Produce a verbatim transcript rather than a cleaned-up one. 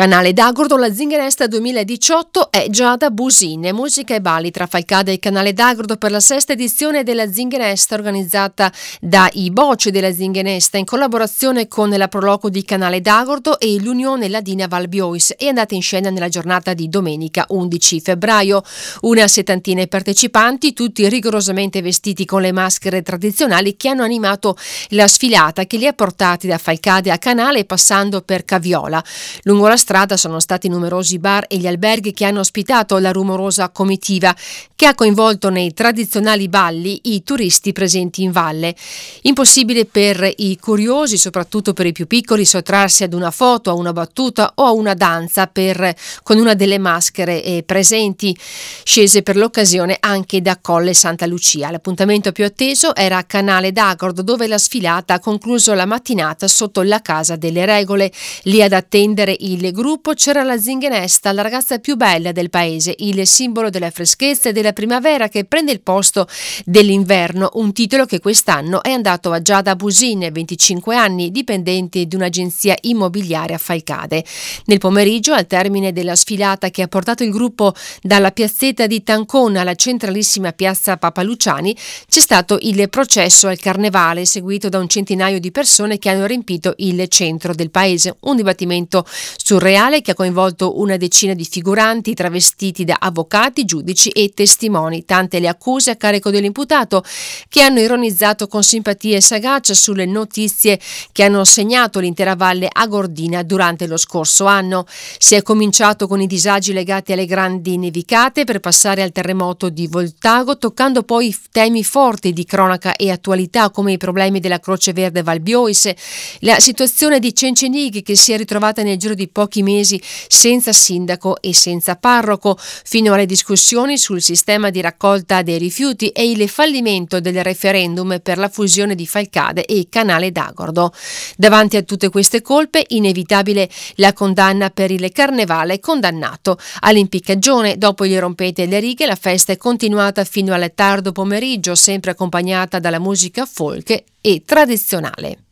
Canale d'Agordo, la Zingaresta duemiladiciotto è Giada Busin, musica e balli tra Falcade e Canale d'Agordo per la sesta edizione della Zingaresta organizzata da I Boci della Zingaresta in collaborazione con la Proloco di Canale d'Agordo e l'Unione Ladina Val Biois, è andata in scena nella giornata di domenica undici febbraio. Una settantina di partecipanti, tutti rigorosamente vestiti con le maschere tradizionali, che hanno animato la sfilata che li ha portati da Falcade a Canale passando per Caviola. Lungo la strada sono stati numerosi bar e gli alberghi che hanno ospitato la rumorosa comitiva che ha coinvolto nei tradizionali balli i turisti presenti in valle. Impossibile per i curiosi, soprattutto per i più piccoli, sottrarsi ad una foto, a una battuta o a una danza per, con una delle maschere eh, presenti, scese per l'occasione anche da Colle Santa Lucia. L'appuntamento più atteso era a Canale d'Agordo, dove la sfilata ha concluso la mattinata sotto la Casa delle Regole. Lì ad attendere il gruppo c'era la Zingaresta, la ragazza più bella del paese, il simbolo della freschezza e della primavera che prende il posto dell'inverno, un titolo che quest'anno è andato a Giada Busin, venticinque anni, dipendente di un'agenzia immobiliare a Falcade. Nel pomeriggio, al termine della sfilata che ha portato il gruppo dalla piazzetta di Tancona alla centralissima piazza Papa Luciani, c'è stato il processo al Carnevale, seguito da un centinaio di persone che hanno riempito il centro del paese, un dibattimento surreale che ha coinvolto una decina di figuranti travestiti da avvocati, giudici e testimoni, tante le accuse a carico dell'imputato, che hanno ironizzato con simpatia e sagacia sulle notizie che hanno segnato l'intera valle agordina durante lo scorso anno. Si è cominciato con i disagi legati alle grandi nevicate per passare al terremoto di Voltago, toccando poi temi forti di cronaca e attualità come i problemi della Croce Verde Val Biois, la situazione di Cencenighi che si è ritrovata nel giro di pochi mesi senza sindaco e senza parroco, fino alle discussioni sul sistema di raccolta dei rifiuti e il fallimento del referendum per la fusione di Falcade e Canale d'Agordo. Davanti a tutte queste colpe, inevitabile la condanna per il carnevale condannato all'impiccagione. Dopo gli rompete le righe, la festa è continuata fino al tardo pomeriggio, sempre accompagnata dalla musica folk e tradizionale.